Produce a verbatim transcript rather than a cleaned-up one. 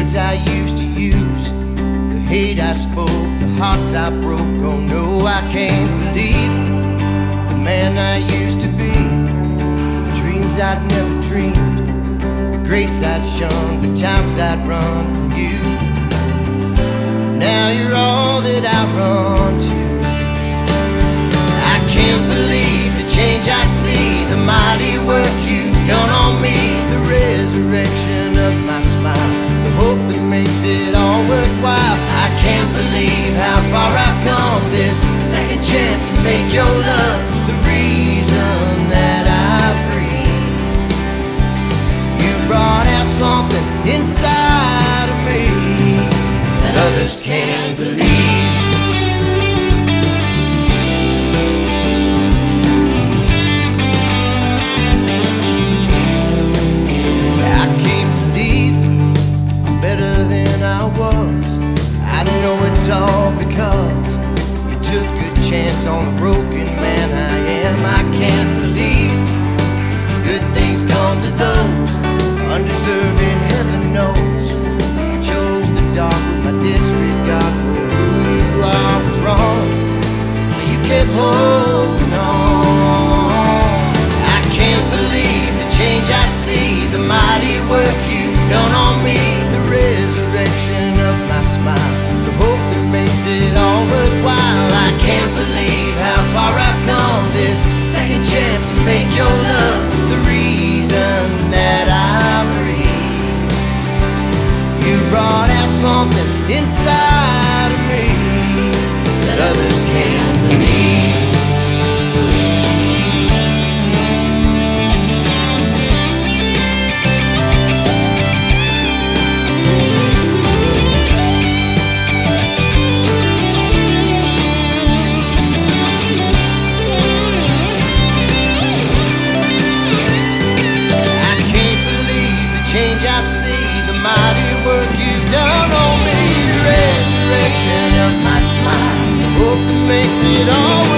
words I used to use, the hate I spoke, the hearts I broke. Oh no, I can't believe the man I used to be, the dreams I'd never dreamed, the grace I'd shown, the times I'd run from you. Now you're all that I run to. I can't believe the change I see, the mighty work you've done on me, the resurrection of my smile, the hope that makes it all worthwhile. I can't believe how far I've come, this second chance to make your love the reason that I breathe. You brought out something inside of me that others can't believe. I can't believe I'm better than I was. I know it's all because you took a chance on a broken man I am. I can't believe good things come to those undeserving, heaven knows. You chose the dark with my disregard for who you are was wrong, but you kept holding on. I can't believe the change I see, the mighty work you've done on me, the resurrection of my smile, the hope that makes it all worthwhile. I can't believe how far I've come, this second chance to make your love the reason that I breathe. You brought out something inside of me that others can't believe. Change I see, the mighty work you've done on me, the resurrection of my smile, the hope that makes it all